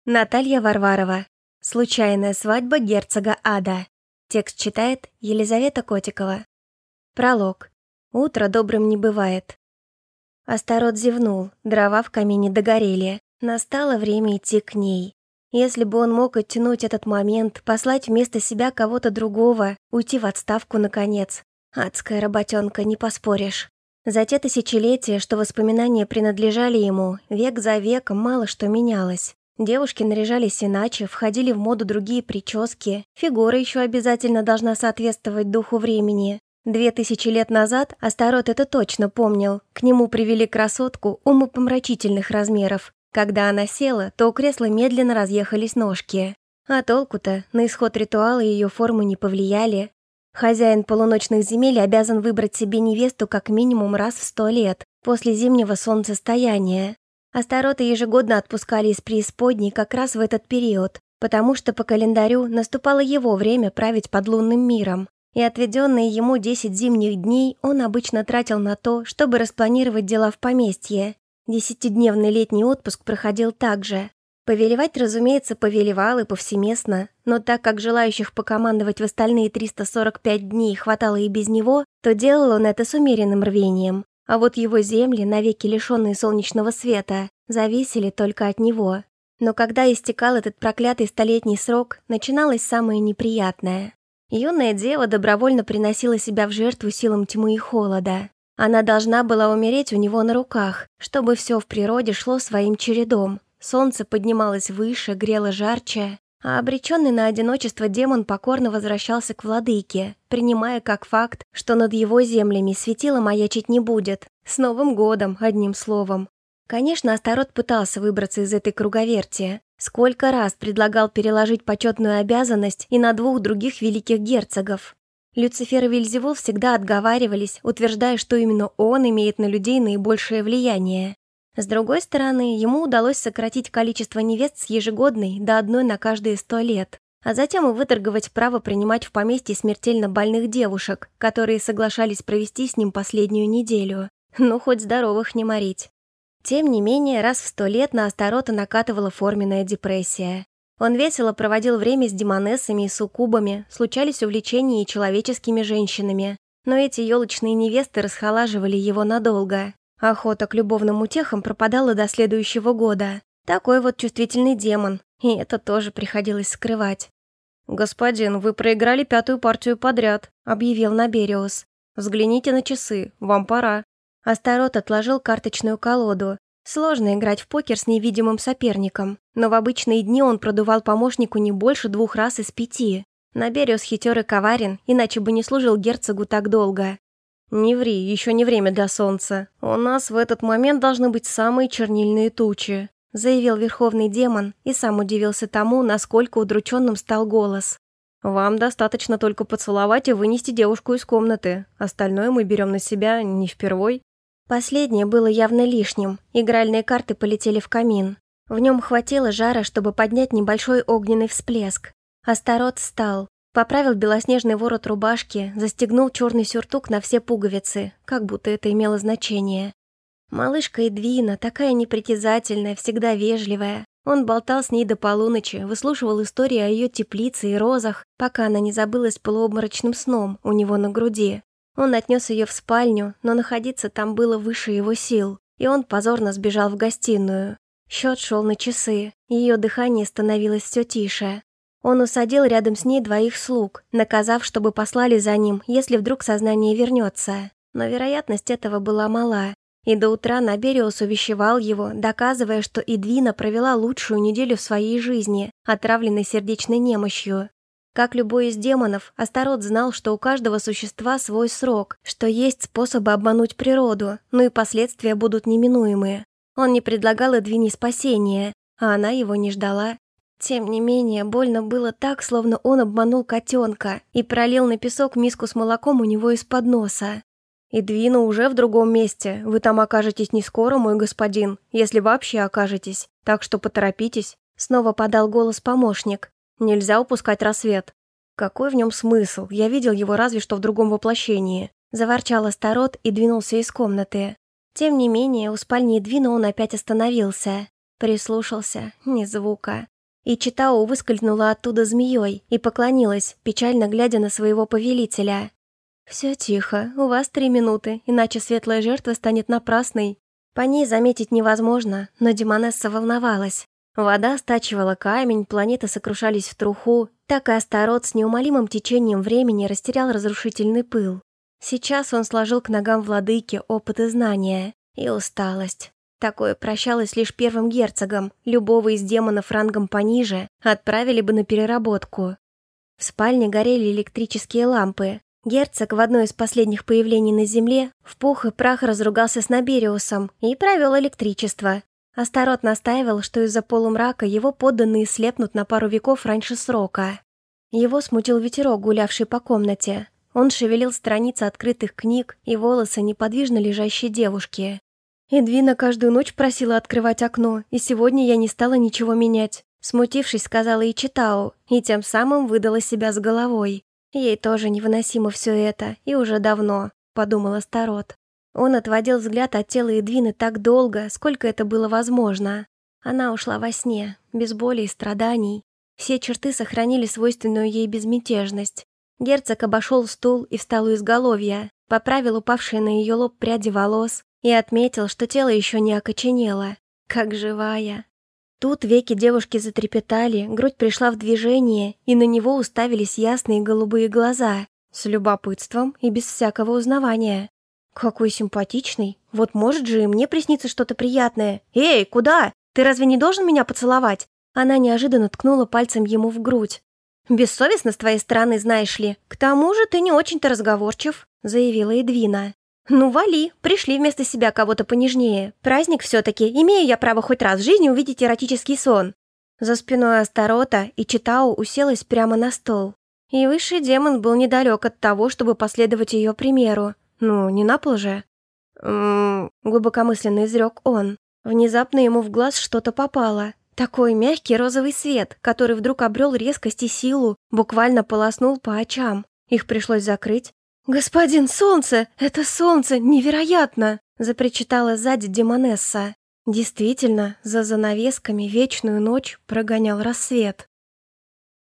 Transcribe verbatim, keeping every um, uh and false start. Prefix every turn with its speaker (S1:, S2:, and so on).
S1: Наталья Варварова. Случайная свадьба герцога Ада. Текст читает Елизавета Котикова. Пролог. Утро добрым не бывает. Астарот зевнул, дрова в камине догорели. Настало время идти к ней. Если бы он мог оттянуть этот момент, послать вместо себя кого-то другого, уйти в отставку наконец. Адская работенка, не поспоришь. За те тысячелетия, что воспоминания принадлежали ему, век за веком мало что менялось. Девушки наряжались иначе, входили в моду другие прически, фигура еще обязательно должна соответствовать духу времени. Две тысячи лет назад Астарот это точно помнил, к нему привели красотку умопомрачительных размеров. Когда она села, то у кресла медленно разъехались ножки. А толку-то, на исход ритуала ее формы не повлияли. Хозяин полуночных земель обязан выбрать себе невесту как минимум раз в сто лет, после зимнего солнцестояния. Астарота ежегодно отпускали из преисподней как раз в этот период, потому что по календарю наступало его время править под лунным миром, и отведенные ему десять зимних дней он обычно тратил на то, чтобы распланировать дела в поместье. Десятидневный летний отпуск проходил так же. Повелевать, разумеется, повелевал и повсеместно, но так как желающих покомандовать в остальные триста сорок пять дней хватало и без него, то делал он это с умеренным рвением. А вот его земли, навеки лишенные солнечного света, зависели только от него. Но когда истекал этот проклятый столетний срок, начиналось самое неприятное. Юная дева добровольно приносила себя в жертву силам тьмы и холода. Она должна была умереть у него на руках, чтобы все в природе шло своим чередом. Солнце поднималось выше, грело жарче, а обреченный на одиночество демон покорно возвращался к владыке, принимая как факт, что над его землями светило маячить не будет. С Новым годом, одним словом. Конечно, Астарот пытался выбраться из этой круговерти. Сколько раз предлагал переложить почетную обязанность и на двух других великих герцогов. Люцифер и Вельзевул всегда отговаривались, утверждая, что именно он имеет на людей наибольшее влияние. С другой стороны, ему удалось сократить количество невест с ежегодной до одной на каждые сто лет, а затем и выторговать право принимать в поместье смертельно больных девушек, которые соглашались провести с ним последнюю неделю. Ну, хоть здоровых не морить. Тем не менее, раз в сто лет на Астарота накатывала форменная депрессия. Он весело проводил время с демонессами и суккубами, случались увлечения и человеческими женщинами, но эти елочные невесты расхолаживали его надолго. Охота к любовным утехам пропадала до следующего года. Такой вот чувствительный демон, и это тоже приходилось скрывать. «Господин, вы проиграли пятую партию подряд», — объявил Набериус. «Взгляните на часы, вам пора». Астарот отложил карточную колоду. Сложно играть в покер с невидимым соперником, но в обычные дни он продувал помощнику не больше двух раз из пяти. Набериус хитер и коварен, иначе бы не служил герцогу так долго. «Не ври, еще не время для солнца. У нас в этот момент должны быть самые чернильные тучи», заявил верховный демон и сам удивился тому, насколько удрученным стал голос. «Вам достаточно только поцеловать и вынести девушку из комнаты. Остальное мы берем на себя не впервой». Последнее было явно лишним, игральные карты полетели в камин. В нем хватило жара, чтобы поднять небольшой огненный всплеск. Астарот встал. Поправил белоснежный ворот рубашки, застегнул черный сюртук на все пуговицы, как будто это имело значение. Малышка Эдвина, такая непритязательная, всегда вежливая. Он болтал с ней до полуночи, выслушивал истории о ее теплице и розах, пока она не забылась полуобморочным сном у него на груди. Он отнес ее в спальню, но находиться там было выше его сил, и он позорно сбежал в гостиную. Счет шел на часы, ее дыхание становилось все тише. Он усадил рядом с ней двоих слуг, наказав, чтобы послали за ним, если вдруг сознание вернется. Но вероятность этого была мала, и до утра Набериус увещевал его, доказывая, что Эдвина провела лучшую неделю в своей жизни, отравленной сердечной немощью. Как любой из демонов, Астарот знал, что у каждого существа свой срок, что есть способы обмануть природу, но и последствия будут неминуемые. Он не предлагал Эдвине спасения, а она его не ждала. Тем не менее, больно было так, словно он обманул котенка и пролил на песок миску с молоком у него из-под носа. «Эдвина уже в другом месте, вы там окажетесь не скоро, мой господин, если вообще окажетесь, так что поторопитесь», — снова подал голос помощник. «Нельзя упускать рассвет». «Какой в нем смысл? Я видел его разве что в другом воплощении», — заворчал Астарот и двинулся из комнаты. Тем не менее, у спальни Эдвина он опять остановился. Прислушался, ни звука. И Читао выскользнула оттуда змеей и поклонилась, печально глядя на своего повелителя. «Все тихо, у вас три минуты, иначе светлая жертва станет напрасной». По ней заметить невозможно, но Демонесса волновалась. Вода стачивала камень, планеты сокрушались в труху, так и Астарот с неумолимым течением времени растерял разрушительный пыл. Сейчас он сложил к ногам владыки опыт и знания, и усталость. Такое прощалось лишь первым герцогом, любого из демонов рангом пониже отправили бы на переработку. В спальне горели электрические лампы. Герцог в одно из последних появлений на земле в пух и прах разругался с Набериусом и провел электричество. Астарот настаивал, что из-за полумрака его подданные слепнут на пару веков раньше срока. Его смутил ветерок, гулявший по комнате. Он шевелил страницы открытых книг и волосы неподвижно лежащей девушки. «Эдвина каждую ночь просила открывать окно, и сегодня я не стала ничего менять», смутившись, сказала и Читао, и тем самым выдала себя с головой. Ей тоже невыносимо все это, и уже давно, подумал Астарот. Он отводил взгляд от тела Эдвины так долго, сколько это было возможно. Она ушла во сне, без боли и страданий. Все черты сохранили свойственную ей безмятежность. Герцог обошел стул и встал у изголовья, поправил упавшие на ее лоб пряди волос и отметил, что тело еще не окоченело. Как живая. Тут веки девушки затрепетали, грудь пришла в движение, и на него уставились ясные голубые глаза, с любопытством и без всякого узнавания. «Какой симпатичный! Вот может же и мне приснится что-то приятное! Эй, куда? Ты разве не должен меня поцеловать?» Она неожиданно ткнула пальцем ему в грудь. «Бессовестно с твоей стороны, знаешь ли. К тому же ты не очень-то разговорчив», — заявила Эдвина. «Ну, вали, пришли вместо себя кого-то понежнее. Праздник все-таки, имею я право хоть раз в жизни увидеть эротический сон». За спиной Астарота и Читао уселась прямо на стол. И высший демон был недалек от того, чтобы последовать ее примеру. Ну, не на пол же. «М-м-м», глубокомысленно изрек он. Внезапно ему в глаз что-то попало. Такой мягкий розовый свет, который вдруг обрел резкость и силу, буквально полоснул по очам. Их пришлось закрыть. «Господин Солнце! Это Солнце! Невероятно!» — запричитала сзади Демонесса. Действительно, за занавесками вечную ночь прогонял рассвет.